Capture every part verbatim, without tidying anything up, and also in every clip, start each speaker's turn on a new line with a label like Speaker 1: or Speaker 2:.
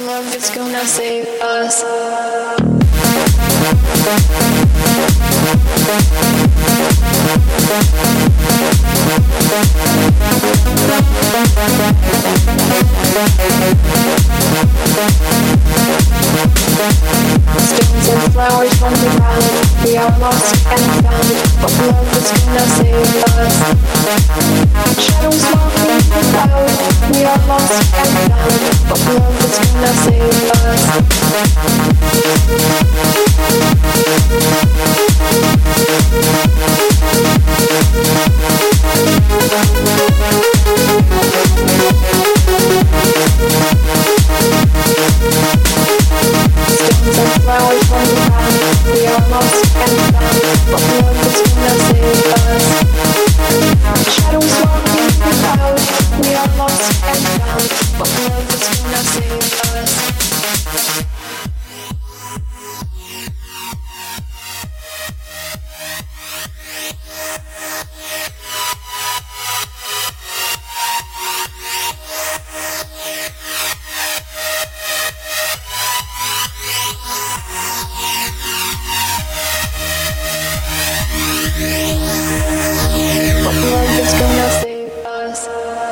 Speaker 1: love is gonna save us. Stones and flowers from the ground, we are lost and found, but love is gonna save us. Shadows walking the crowd, we are lost and found, but love is gonna save us. Stones and flowers from the ground, we are lost and found, but love is gonna save us. Shadows walking the crowd, we are lost and found, but love is gonna save us. But love is gonna save us.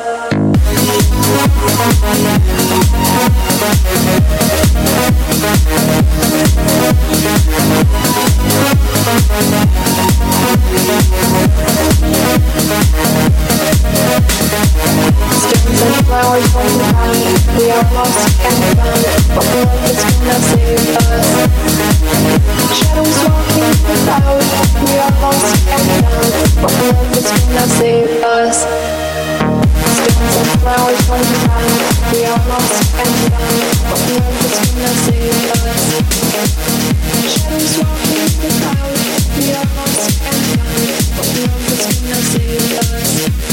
Speaker 1: Stones and flowers from the ground, we are lost and found, but love is gonna save us. Shadows walking the crowd, we are lost and found, but love is gonna save us. Stones and flowers from the ground, we are lost and found, but love is gonna save us. Shadows walking the crowd, we are lost and found, but love is gonna save us.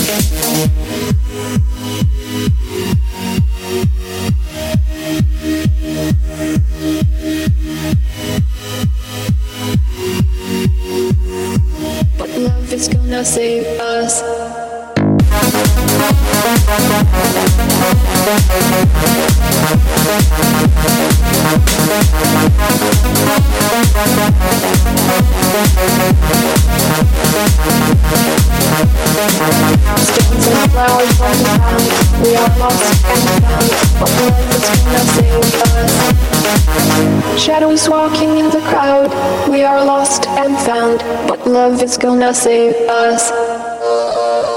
Speaker 1: But love is gonna save us. Stones and flowers from the ground, we are lost and found, but love is gonna save us. Shadows walking in the crowd, we are lost and found, but love is gonna save us.